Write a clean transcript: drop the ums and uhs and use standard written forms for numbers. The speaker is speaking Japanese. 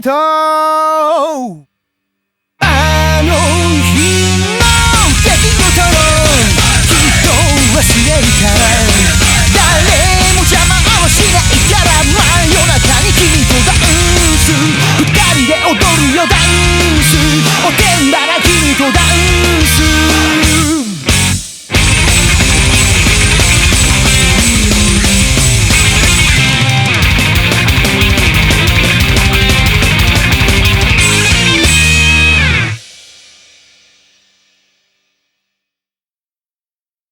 とあの日の出来事をきっと忘れるから誰も邪魔をしないから真夜中に君とダンス二人で踊るよダンスおてんばな君とダンス